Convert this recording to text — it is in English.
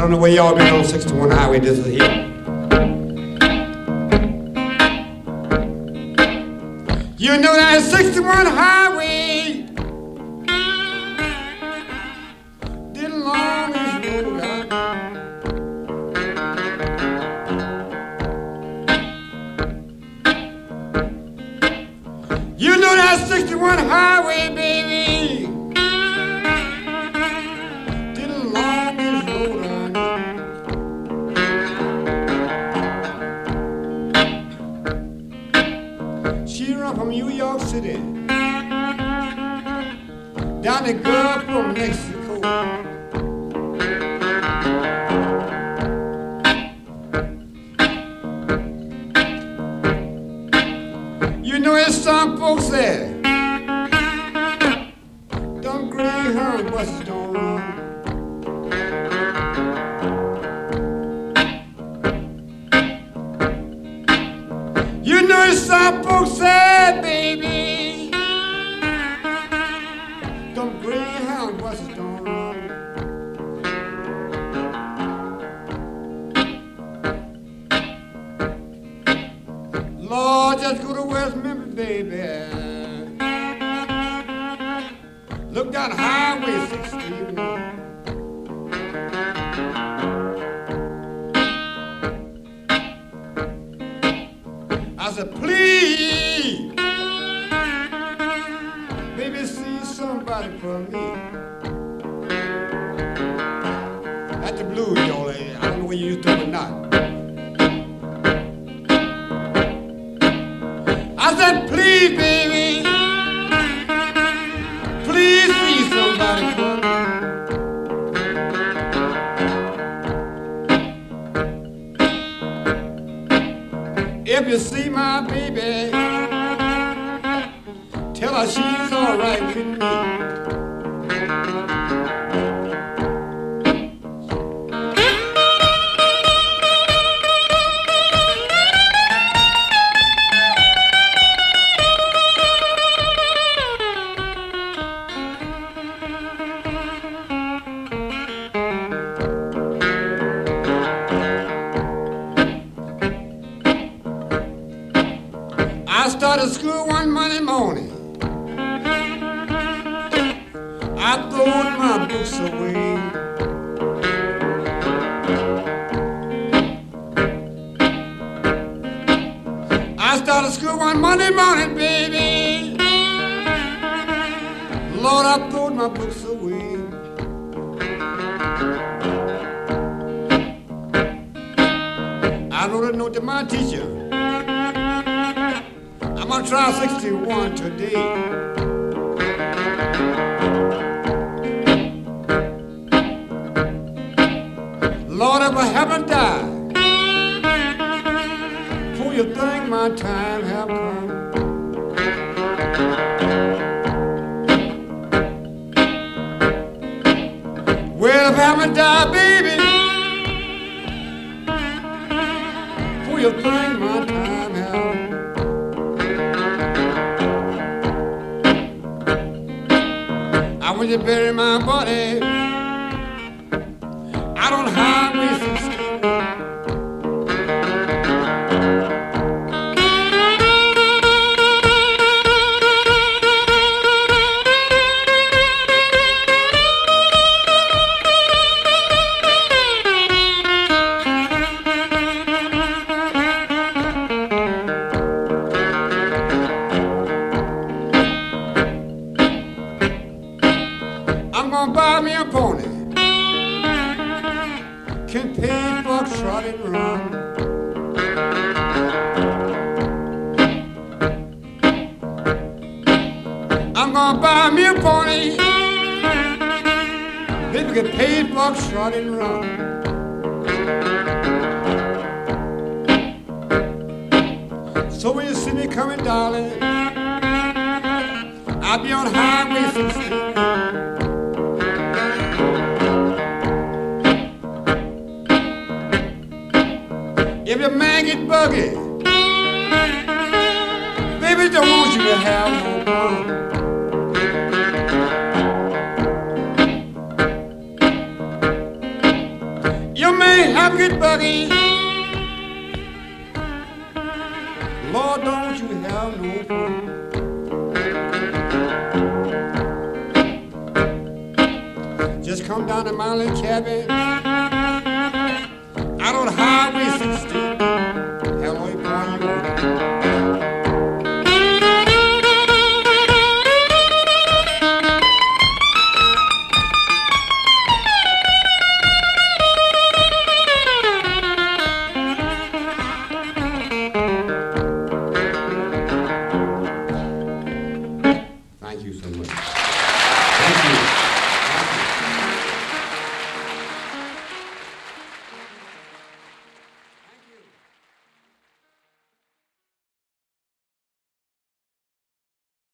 don't know where y'all been on 61 highway. This is here. You know that 61 highway, the longest road out. You know that 61 highway, baby, the longest road out. She run from New York City down the Gulf from Mexico. You know there's some folks there, them Greyhound buses don't run. You know there's some folks there, baby, them Greyhound buses don't run. Lord, just go to West Memphis, baby. Look down Highway 61. I said, please, baby, see somebody for me. That's the blues, y'all. I don't know where you used to or not. I said, please, baby, please see somebody for me. If you see my baby, tell her she's all right with me. I started school one Monday morning. I throwed my books away. I started school one Monday morning, baby. Lord, I throwed my books away. I wrote a note to my teacher. I'm gonna try 61 today. Lord, if I haven't died before you think my time have come. Well, if I haven't died, baby, before you think my time have come. When you bury my body out on Highway 61. I'm gonna buy me a pony, can pay for trot and run. I'm gonna buy me a pony, baby can pay for trot and run. So when you see me coming, darling, I'll be on Highway 61. If your man get buggy, baby don't want you to have no fun. You may have good buggy. Lord, don't you have no fun. Just come down to my little cabin out on Highway 60. Hello, boy, you want it. Thank you so much. Thank you.